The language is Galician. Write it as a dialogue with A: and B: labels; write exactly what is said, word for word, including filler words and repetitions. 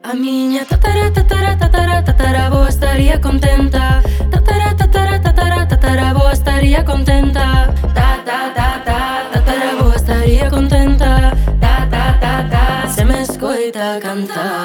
A: A miña tatara, tatara, tatara, tataravoa estaría contenta. Tatara, tatara, tatara, tataravoa estaría contenta. Ta, ta, ta, ta, tataravoa estaría contenta. Ta, ta, ta, ta, se me escoita cantar.